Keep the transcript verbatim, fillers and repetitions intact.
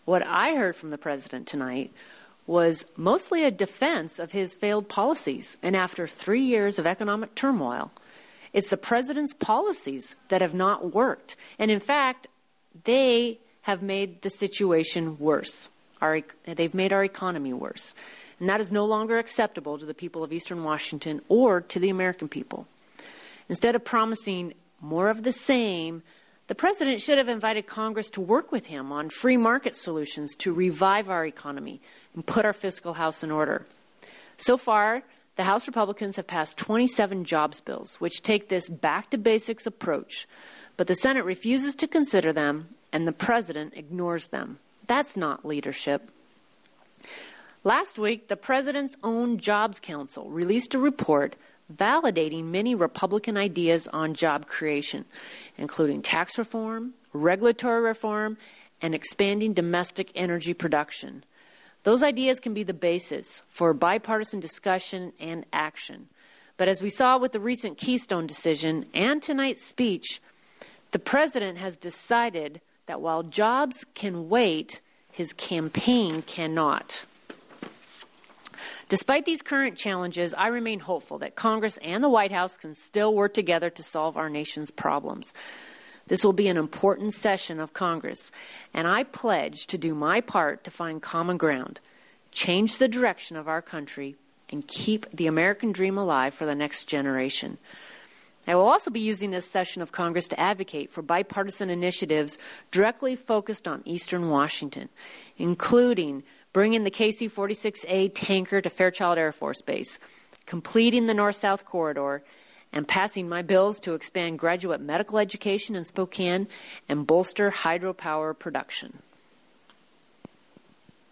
What I heard from the president tonight was mostly a defense of his failed policies. And after three years of economic turmoil, it's the president's policies that have not worked. And in fact, they have made the situation worse. Our, they've made our economy worse. And that is no longer acceptable to the people of Eastern Washington or to the American people. Instead of promising more of the same, the president should have invited Congress to work with him on free market solutions to revive our economy and put our fiscal house in order. So far, the House Republicans have passed twenty-seven jobs bills, which take this back-to-basics approach. But the Senate refuses to consider them, and the president ignores them. That's not leadership. Last week, the president's own Jobs Council released a report validating many Republican ideas on job creation, including tax reform, regulatory reform, and expanding domestic energy production. Those ideas can be the basis for bipartisan discussion and action. But as we saw with the recent Keystone decision and tonight's speech, the president has decided that while jobs can wait, his campaign cannot. Despite these current challenges, I remain hopeful that Congress and the White House can still work together to solve our nation's problems. This will be an important session of Congress, and I pledge to do my part to find common ground, change the direction of our country, and keep the American dream alive for the next generation. I will also be using this session of Congress to advocate for bipartisan initiatives directly focused on Eastern Washington, including bringing the K C forty-six A tanker to Fairchild Air Force Base, completing the North-South Corridor, and passing my bills to expand graduate medical education in Spokane and bolster hydropower production.